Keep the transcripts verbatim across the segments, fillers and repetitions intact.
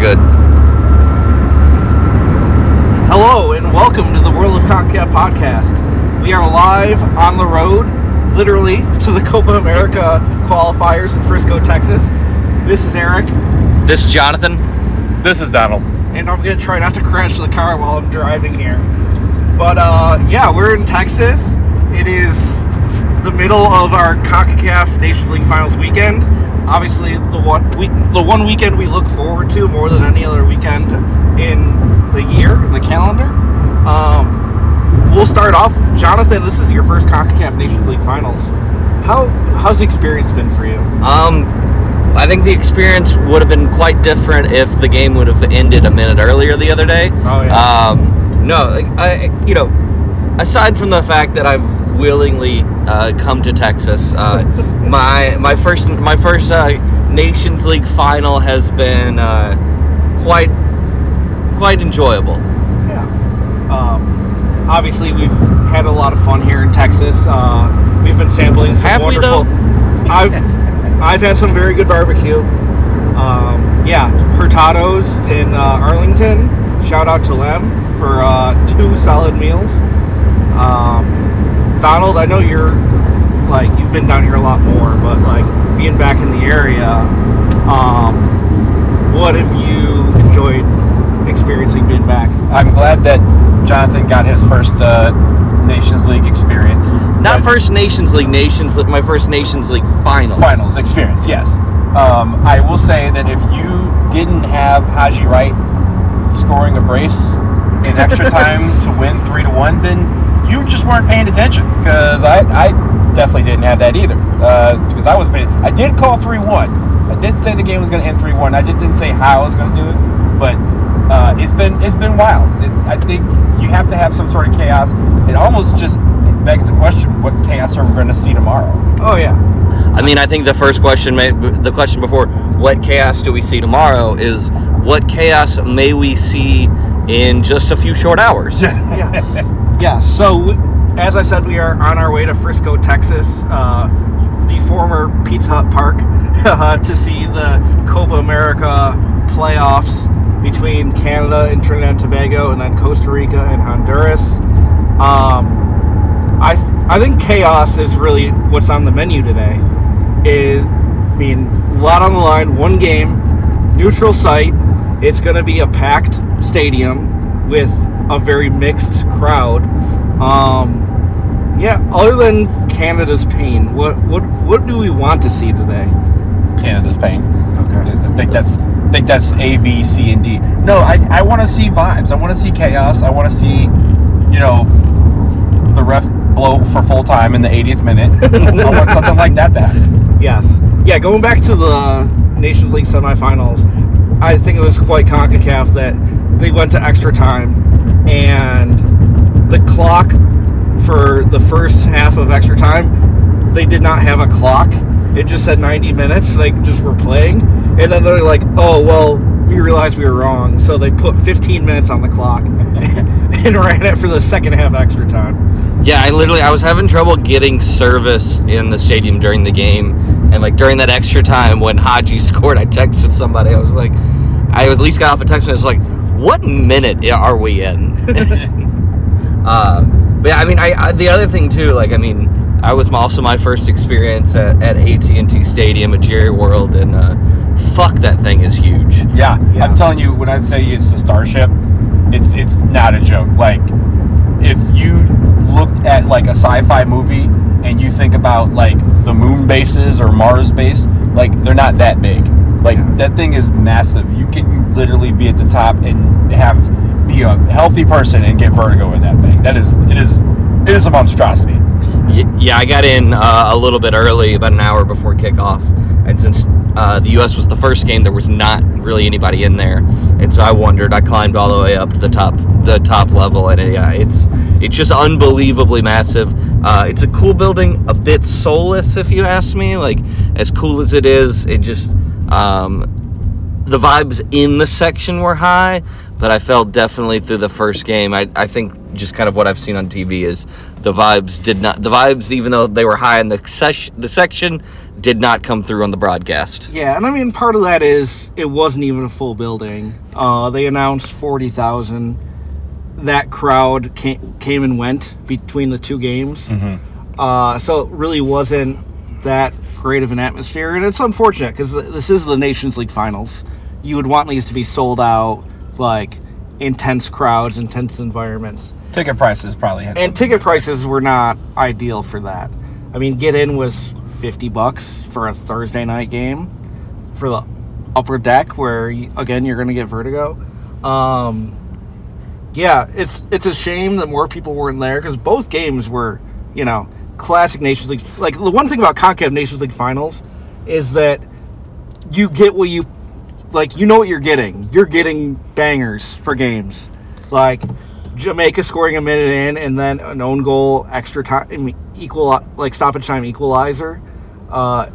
good. Hello and welcome to the World of CONCACAF podcast. We are live on the road, literally, to the Copa America qualifiers in Frisco, Texas. This is Eric. This is Jonathan. This is Donald. And I'm going to try not to crash the car while I'm driving here. But, uh, yeah, we're in Texas. It is the middle of our CONCACAF Nations League Finals weekend. Obviously, the one we, the one weekend we look forward to more than any other weekend in the year, the calendar. Um, we'll start off. Jonathan, this is your first CONCACAF Nations League Finals. How how's the experience been for you? Um, I think the experience would have been quite different if the game would have ended a minute earlier the other day. Oh yeah. Um, no, I you know, aside from the fact that I've willingly uh, come to Texas, uh, my my first my first uh, Nations League final has been uh, quite quite enjoyable. Yeah. Um, obviously, we've had a lot of fun here in Texas. Uh, we've been sampling some Have we, wonderful. though? I've I've had some very good barbecue. Um, yeah, Hurtado's in uh, Arlington. Shout out to Lem for uh, two solid meals. Um, Donald, I know you're like you've been down here a lot more, but like being back in the area, um, what have you enjoyed experiencing being back? I'm glad that Jonathan got his first uh, Nations League experience. Not first Nations League, Nations League, my first Nations League finals. Finals experience, yes. Um, I will say that if you didn't have Haji Wright scoring a brace in extra time to win three to one, then you just weren't paying attention, because I, I definitely didn't have that either. Uh, because I was paying. I did call three one. I did say the game was going to end three one. I just didn't say how I was going to do it. But uh, it's been it's been wild. It, I think you have to have some sort of chaos. It almost just begs the question: what chaos are we going to see tomorrow? Oh yeah. I mean, I think the first question, may, the question before what chaos do we see tomorrow is what chaos may we see in just a few short hours? Yes. Yeah, so we, as I said, we are on our way to Frisco, Texas, uh, the former Pizza Hut Park, uh, to see the Copa America playoffs between Canada and Trinidad and Tobago, and then Costa Rica and Honduras. Um, I I think chaos is really what's on the menu today. Is I mean, a lot on the line, one game, neutral site. It's going to be a packed stadium with a very mixed crowd. Um, yeah, other than Canada's pain, what what what do we want to see today? Canada's pain. Okay. I think that's I think that's A, B, C, and D. No, I I want to see vibes. I want to see chaos. I want to see, you know, the ref blow for full time in the eightieth minute. I want something like that to happen. Yes. Yeah, going back to the Nations League semifinals, I think it was quite CONCACAF that they went to extra time, and the clock for the first half of extra time, they did not have a clock. It just said ninety minutes. They just were playing, and then they're like, oh, well, we realized we were wrong, so they put fifteen minutes on the clock and ran it for the second half extra time. Yeah, I literally, I was having trouble getting service in the stadium during the game, and like during that extra time when Haji scored, I texted somebody. I was like, I at least got off a text message like, what minute are we in? uh, but yeah, I mean, I, I the other thing too, like, I mean, I was also my first experience at, at A T and T Stadium at Jerry World, and uh, fuck, that thing is huge. Yeah, Yeah. I'm telling you, when I say it's the Starship, it's it's not a joke. Like, if you looked at like a sci-fi movie and you think about like the moon bases or Mars base, like they're not that big. Like Yeah. that thing is massive. You can literally be at the top and have be a healthy person and get vertigo in that thing. That is it is it is a monstrosity. Yeah, I got in uh, a little bit early, about an hour before kickoff, and since uh, the U S was the first game, there was not really anybody in there, and so I wondered. I climbed all the way up to the top, the top level, and it, yeah, it's it's just unbelievably massive. Uh, it's a cool building, a bit soulless, if you ask me. Like, as cool as it is, it just um, the vibes in the section were high, but I felt definitely through the first game. I, I think just kind of what I've seen on T V is the vibes did not the vibes even though they were high in the section the section did not come through on the broadcast. Yeah, and I mean part of that is it wasn't even a full building. Uh, they announced forty thousand. That crowd came, came and went between the two games. Mm-hmm. Uh, so it really wasn't that great of an atmosphere, and it's unfortunate because this is the Nations League Finals. You would want these to be sold out, like intense crowds, intense environments. Ticket prices probably had And ticket prices were not ideal for that. I mean, get in was fifty bucks for a Thursday night game for the upper deck, where you, again you're going to get vertigo. Um, yeah, it's it's a shame that more people weren't there because both games were, you know, classic Nations League. Like the one thing about CONCACAF Nations League Finals is that you get what you like. You know what you're getting. You're getting bangers for games, like Jamaica scoring a minute in and then an own goal, extra time, equal like stoppage time equalizer uh,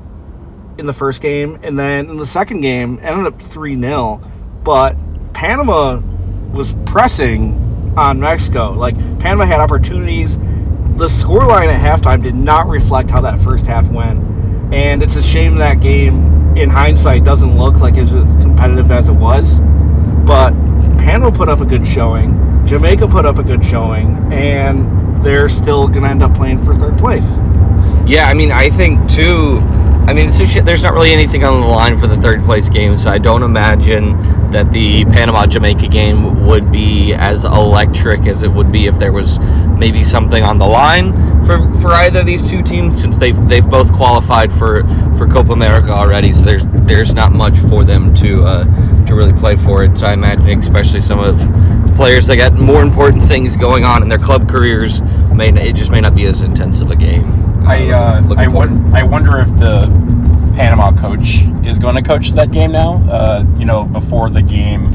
in the first game, and then in the second game ended up three nil. But Panama was pressing on Mexico. Like Panama had opportunities. The scoreline at halftime did not reflect how that first half went, and it's a shame that game in hindsight doesn't look like as competitive as it was. But Panama put up a good showing. Jamaica put up a good showing, and they're still going to end up playing for third place. Yeah, I mean, I think, too, I mean, it's a sh- there's not really anything on the line for the third place game, so I don't imagine that the Panama-Jamaica game would be as electric as it would be if there was maybe something on the line for, for either of these two teams, since they've they've both qualified for, for Copa America already, so there's there's not much for them to uh, to really play for it. So I imagine especially some of the players that got more important things going on in their club careers, may it just may not be as intense of a game. I uh, I, won- I wonder if the Panama coach is going to coach that game now. Uh, you know, before the game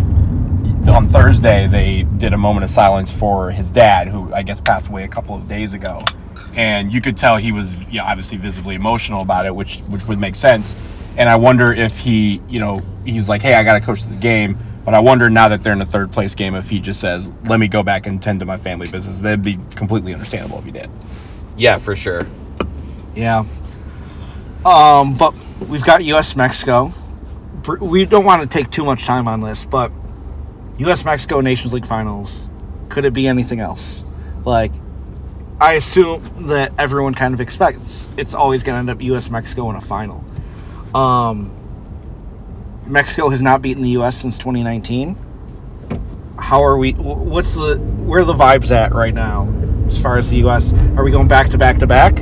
on Thursday, they did a moment of silence for his dad, who I guess passed away a couple of days ago, and you could tell he was, you know, obviously visibly emotional about it, which which would make sense. And I wonder if he, you know, he's like, hey, I got to coach this game. But I wonder now that they're in a third place game if he just says, let me go back and tend to my family business. That'd be completely understandable if he did. Yeah, for sure. Yeah. Um, but we've got U S Mexico. We don't want to take too much time on this, but U S Mexico Nations League Finals. Could it be anything else? Like, I assume that everyone kind of expects it's always going to end up U S Mexico in a final. Um, Mexico has not beaten the U S since twenty nineteen. How are we? What's the? Where are the vibes at right now as far as the U S? Are we going back to back to back,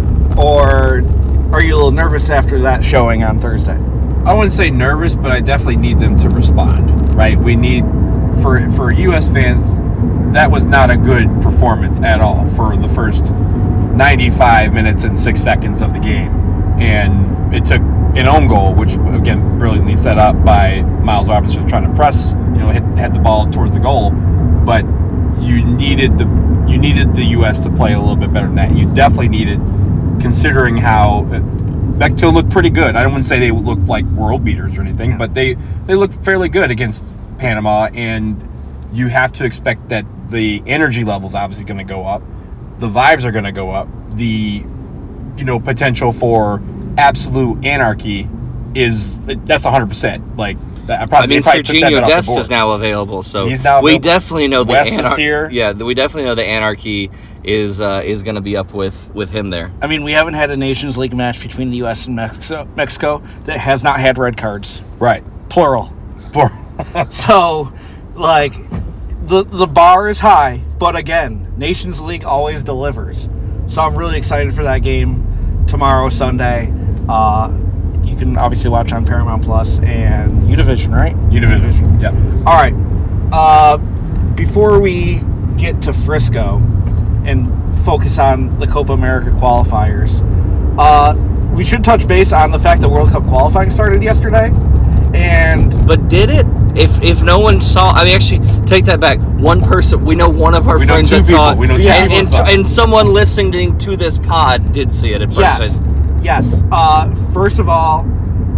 or are you a little nervous after that showing on Thursday? I wouldn't say nervous, but I definitely need them to respond. Right? We need for for U S fans. That was not a good performance at all for the first ninety-five minutes and six seconds of the game, and it took an own goal, which again brilliantly set up by Miles Robinson trying to press, you know, hit had the ball towards the goal, but you needed the you needed the U S to play a little bit better than that. You definitely needed, considering how Mexico looked pretty good. I don't want to say they looked like world beaters or anything, but they they looked fairly good against Panama, and you have to expect that the energy level's obviously going to go up, the vibes are going to go up, the you know potential for absolute anarchy is that's one hundred percent. Like I probably, I mean, probably took that Serginho bit off the Dest board. is now available, so He's now we available. definitely know the Wes is anar- here. Yeah, we definitely know the anarchy is uh, is going to be up with, with him there. I mean, we haven't had a Nations League match between the U S and Mexico, Mexico that has not had red cards. Right. Plural. Poor- So, like, the the bar is high, but again, Nations League always delivers. So I'm really excited for that game tomorrow, Sunday. Uh, you can obviously watch on Paramount Plus and Univision, right? Univision. Yeah. All right. Uh, before we get to Frisco and focus on the Copa America qualifiers, uh, we should touch base on the fact that World Cup qualifying started yesterday. And But did it? If if no one saw, I mean, actually, take that back. One person, we know one of our We know friends two that saw it, people. We know two Yeah. and, people and, that saw it. and someone listening to this pod did see it in yes, person. yes. Uh, first of all,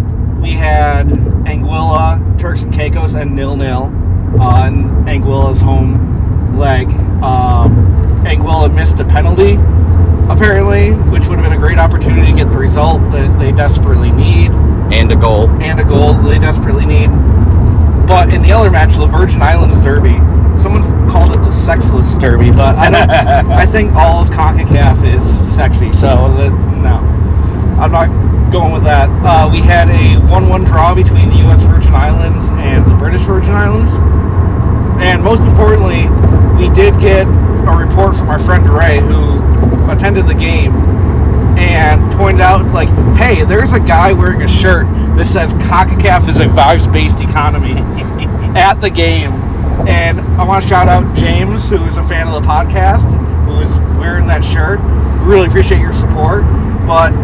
we had Anguilla, Turks and Caicos, and nil-nil on Anguilla's home leg. Um, Anguilla missed a penalty, apparently, which would have been a great opportunity to get the result that they desperately need. And a goal. And a goal they desperately need. But in the other match, the Virgin Islands Derby, someone called it the sexless Derby, but I don't. I think all of CONCACAF is sexy, so the, no. I'm not going with that. Uh, we had a one one draw between the U S Virgin Islands and the British Virgin Islands. And most importantly, we did get a report from our friend Ray, who attended the game, and pointed out, like, hey, there's a guy wearing a shirt that says CONCACAF is a vibes-based economy at the game. And I want to shout out James, who is a fan of the podcast, who is wearing that shirt. Really appreciate your support. But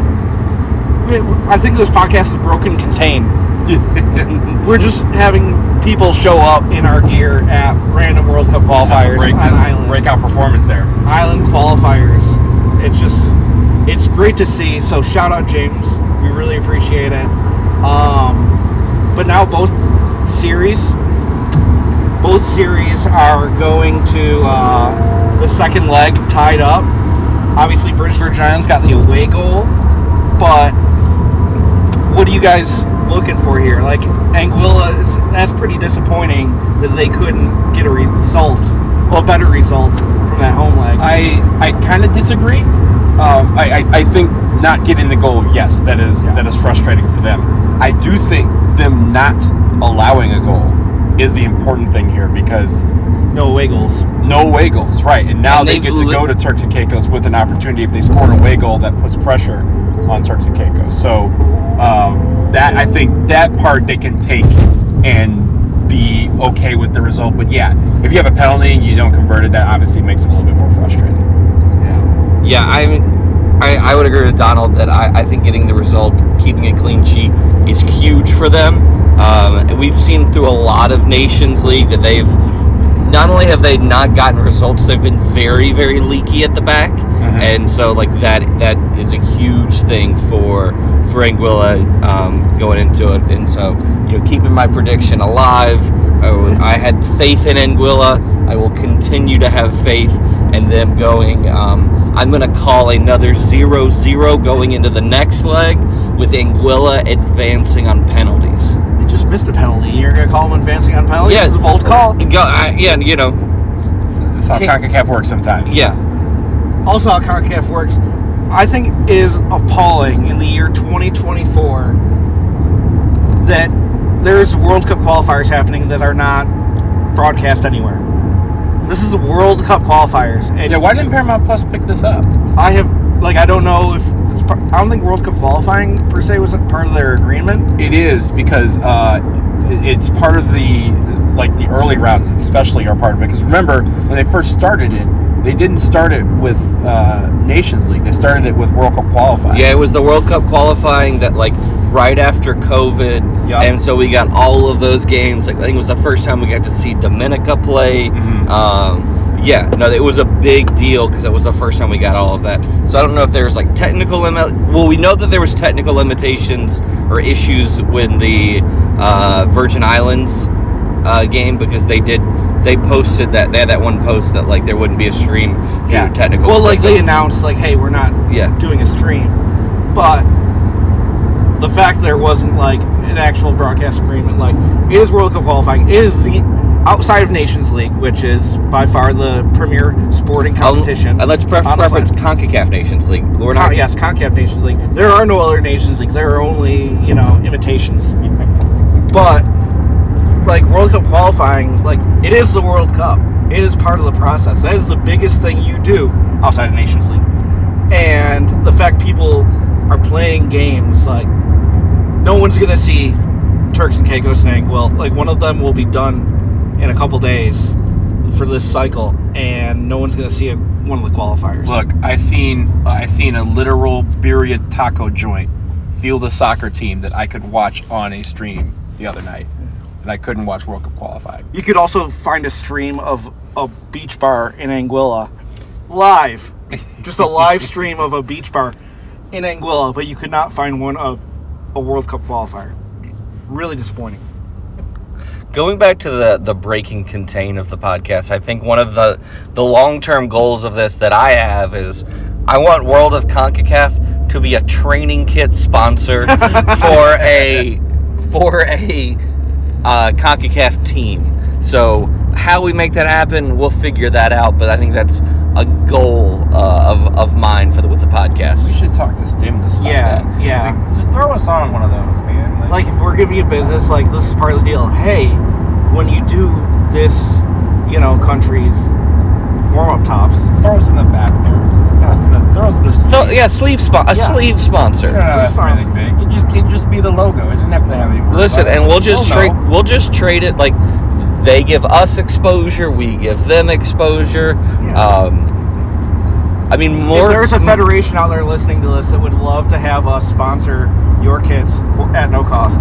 I think this podcast is broken contained. We're just having people show up in our gear at random World Cup qualifiers break, on islands. Breakout performance there. Island qualifiers. It's just, it's great to see. So shout out James. We really appreciate it. Um, but now both series, both series are going to uh, the second leg tied up. Obviously, British Virgin Islands got the away goal, but what are you guys looking for here? Like, Anguilla, is, that's pretty disappointing that they couldn't get a result, well, a better result from that home leg. I I kind of disagree. Um, I, I I think not getting the goal, yes, that is yeah. that is frustrating for them. I do think them not allowing a goal is the important thing here, because no away goals. No away goals, right. And now and they get to li- go to Turks and Caicos with an opportunity if they score an away goal that puts pressure on Turks and Caicos. So um, that I think that part they can take and be okay with the result. But yeah, if you have a penalty and you don't convert it, that obviously makes it a little bit more frustrating. Yeah, I I, I would agree with Donald that I, I think getting the result, keeping a clean sheet, is huge for them. Um, we've seen through a lot of Nations League that they've, not only have they not gotten results, they've been very, very leaky at the back. Mm-hmm. And so, like, that that is a huge thing for for Anguilla um, going into it. And so, you know, keeping my prediction alive, I, I had faith in Anguilla. I will continue to have faith in them going. Um, I'm going to call another zero zero going into the next leg, with Anguilla advancing on penalties. They just missed a penalty. You're going to call them advancing on penalties? Yeah. It's a bold call. Go, I, yeah, you know. That's how CONCACAF works sometimes. Yeah. Also, how CONCACAF works, I think it is appalling in the year twenty twenty-four that there's World Cup qualifiers happening that are not broadcast anywhere. This is the World Cup qualifiers. And yeah, why didn't Paramount Plus pick this up? I have, like, I don't know if, it's part, I don't think World Cup qualifying, per se, was part of their agreement. It is, because uh, it's part of the, like, the early rounds especially are part of it. Because remember, when they first started it, they didn't start it with uh, Nations League. They started it with World Cup qualifying. Yeah, it was the World Cup qualifying that, like, right after COVID. Yep. And so we got all of those games. Like, I think it was the first time we got to see Dominica play. Mm-hmm. Um, yeah, no, it was a big deal because it was the first time we got all of that. So I don't know if there was, like, technical limit. Well, we know that there was technical limitations or issues with the uh, Virgin Islands uh, game, because they did. They posted that they had that one post that, like, there wouldn't be a stream due Yeah. to technical. Well, like, equipment. they announced, like, hey, we're not Yeah. doing a stream. But the fact there wasn't, like, an actual broadcast agreement, like, it is World Cup qualifying. It is the outside of Nations League, which is by far the premier sporting competition. Um, and let's pref- on the preference planet. CONCACAF Nations League. We're Con- not. yes, CONCACAF Nations League. There are no other Nations League. There are only, you know, imitations. But, like, World Cup qualifying, like, it is the World Cup. It is part of the process. That is the biggest thing you do outside of Nations League. And the fact people are playing games, like, no one's going to see Turks and Caicos and Anguilla. Like, one of them will be done in a couple days for this cycle, and no one's going to see a, one of the qualifiers. Look, I seen I seen a literal birria taco joint field a soccer team that I could watch on a stream the other night, and I couldn't watch World Cup qualifying. You could also find a stream of a beach bar in Anguilla live. Just a live stream of a beach bar in Anguilla, but you could not find one of a World Cup qualifier. really disappointing. Going back to the, the break and contain of the podcast, I think one of the, the long-term goals of this that I have is I want World of CONCACAF to be a training kit sponsor for a for a uh, CONCACAF team. So how we make that happen, we'll figure that out. But I think that's a goal uh, of, of mine for the, with the podcast. We should talk to Stimulus about Yeah, that. See, yeah. like, just throw us on one of those, man. Like, if we're giving you business, like, this is part of the deal. Hey, when you do this, you know, country's warm-up tops, throw us in the back there. Throw us in the, throw us in the So, yeah, sleeve spon- a Yeah. sleeve sponsor. You don't have to ask for anything big. It just can just be the logo. It doesn't have to have any words. Listen, on it. and we'll just We'll trade. know. We'll just trade it. Like they give us exposure, we give them exposure. Yeah. Um, I mean, more. if there's a federation out there listening to this that would love to have us sponsor your kids for, at no cost,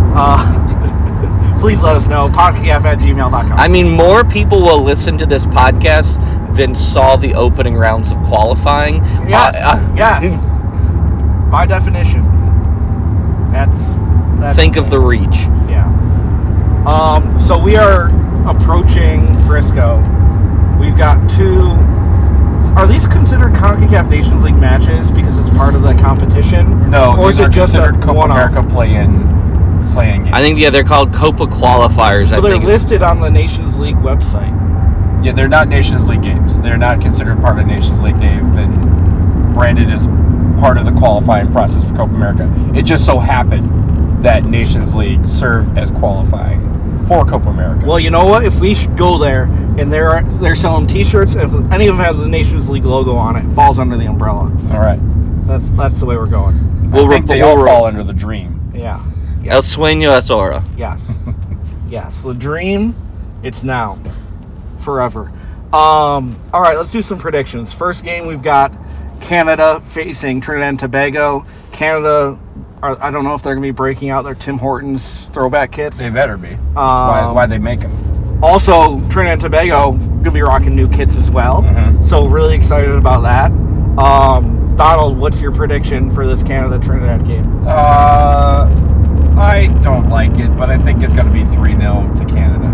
uh, please let us know. podcast at gmail dot com. I mean, more people will listen to this podcast than saw the opening rounds of qualifying. Yes, Uh, uh, yes. By definition, that's, that's Think of the reach. Yeah. Um, so we are approaching Frisco. We've got two. Are these considered CONCACAF Nations League matches because it's part of the competition? No, or these is are it just a considered Copa one-off? America play-in, play-in games. I think yeah, they're called Copa qualifiers. I Well, they're think. listed on the Nations League website. Yeah, they're not Nations League games. They're not considered part of Nations League. They've been branded as part of the qualifying process for Copa America. It just so happened that Nations League served as qualifying for Copa America. Well, you know what? If we should go there and they're they're selling T-shirts, if any of them has the Nations League logo on it, it falls under the umbrella. all right. That's that's the way we're going. We'll I think re- they we'll all re- fall under the dream. Yeah. El sueño es ahora. Yes. Yes. The dream, it's now. Forever. Um, all right, let's do some predictions. First game, we've got Canada facing Trinidad and Tobago. Canada, are, I don't know if they're going to be breaking out their Tim Hortons throwback kits. They better be. why, why they make them? Also, Trinidad and Tobago going to be rocking new kits as well. Mhm. So really excited about that. Um, Donald, what's your prediction for this Canada-Trinidad game? Uh, I don't like it, but I think it's going to be three nil to Canada.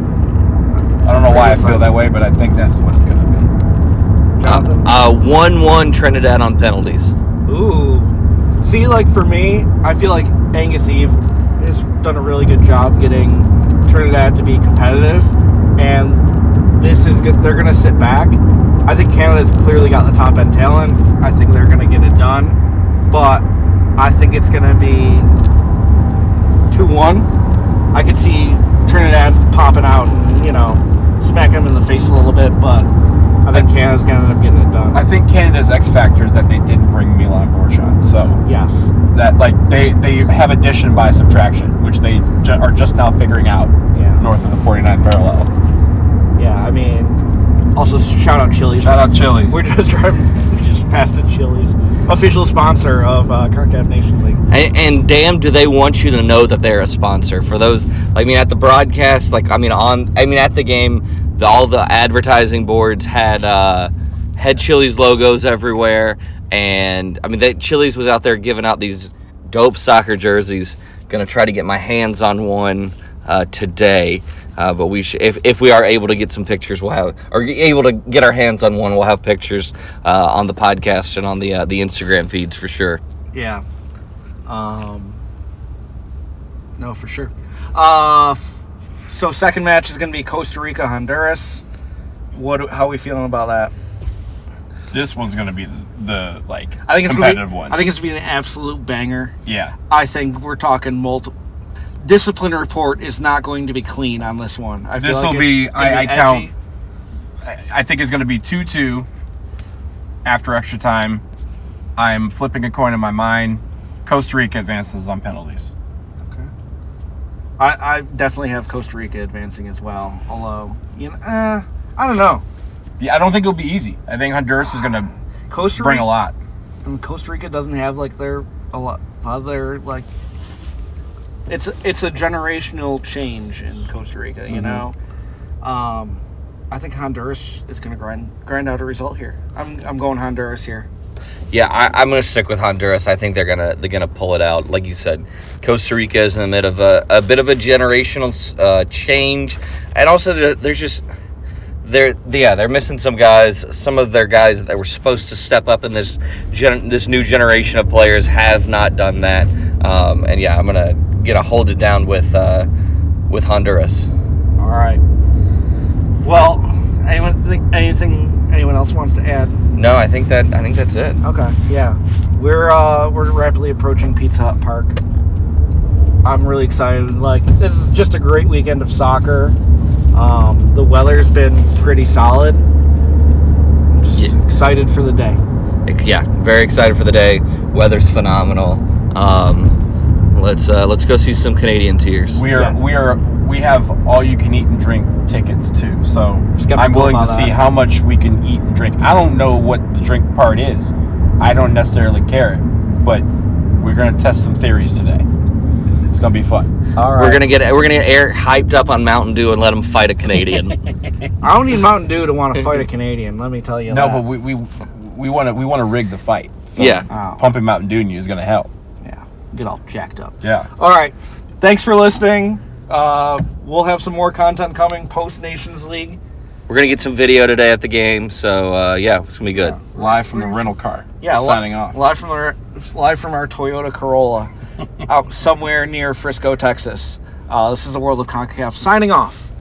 I don't know why I feel that way, but I think that's what it's going to be. Jonathan? Uh, one one Trinidad on penalties. Ooh. See, like for me, I feel like Angus Eve has done a really good job getting Trinidad to be competitive, and this is good. They're going to sit back. I think Canada's clearly got the top end talent. I think they're going to get it done, but I think it's going to be two one. I could see Trinidad popping out and, you know, smacking them in the face a little bit, but I think Canada's going to end up getting it done. I think Canada's X factor is that they didn't bring Milan Borchardt, so yes. that like they they have addition by subtraction, which they ju- are just now figuring out Yeah. north of the forty-ninth parallel. Yeah, I mean, also shout out Chili's. Shout out Chili's. We're just driving just past the Chili's, official sponsor of uh, CONCACAF Nations League. And, and damn, do they want you to know that they're a sponsor for those? I mean, at the broadcast, like I mean, on I mean, at the game, the, all the advertising boards had uh, had Chili's logos everywhere, and I mean, they, Chili's was out there giving out these dope soccer jerseys. Gonna try to get my hands on one uh, today, uh, but we sh- if if we are able to get some pictures, we'll have or able to get our hands on one, we'll have pictures uh, on the podcast and on the uh, the Instagram feeds for sure. Yeah. Um. No, for sure. Uh, f- so second match is going to be Costa Rica Honduras. What? How are we feeling about that? This one's going to be the, the like I think it's competitive gonna be, one. I think it's going to be an absolute banger. yeah. I think we're talking multiple. Discipline report is not going to be clean on this one. I feel This like will it's be. gonna I, I edgy. count. I, I think it's going to be two two. After extra time, I'm flipping a coin in my mind. Costa Rica advances on penalties. Okay. I, I definitely have Costa Rica advancing as well. Although, you know, uh, I don't know. Yeah, I don't think it'll be easy. I think Honduras is going to Costa bring Rica, a lot. and Costa Rica doesn't have like their a lot, a lot of their like. It's it's a generational change in Costa Rica, you Mhm. know. Um, I think Honduras is going to grind grind out a result here. I'm I'm going Honduras here. yeah, I, I'm going to stick with Honduras. I think they're gonna they're gonna pull it out. Like you said, Costa Rica is in the middle of a, a bit of a generational uh, change, and also there's just they're yeah they're missing some guys. Some of their guys that were supposed to step up in this gen, this new generation of players have not done that. Um, and yeah, I'm gonna gonna hold it down with uh, with Honduras. All right. Well, anyone think anything anyone else wants to add? No, I think that I think that's it. Okay, yeah, we're uh, we're rapidly approaching Pizza Hut Park. I'm really excited. Like, this is just a great weekend of soccer. Um, the weather's been pretty solid. I'm just Yeah. excited for the day. Yeah, very excited for the day. Weather's phenomenal. Um, let's uh, let's go see some Canadian Tears. We are Yeah. we are we have all you can eat and drink tickets too. So Skeptical I'm willing to about see that. how much we can eat and drink. I don't know what the drink part is. I don't necessarily care it, but we're gonna test some theories today. It's gonna be fun. All right. We're gonna get we're gonna get Eric hyped up on Mountain Dew and let him fight a Canadian. I don't need Mountain Dew to want to fight a Canadian. Let me tell you No, that. but we we we want to we want to rig the fight. So Yeah. Oh. pumping Mountain Dew in you is gonna help. Yeah, get all jacked up. Yeah. All right. Thanks for listening. Uh, we'll have some more content coming post Nations League. We're gonna get some video today at the game, so uh, yeah, it's gonna be good. Live from the rental car. Yeah, li- Signing off. Live from our live from our Toyota Corolla, out somewhere near Frisco, Texas. Uh, this is the World of CONCACAF signing off.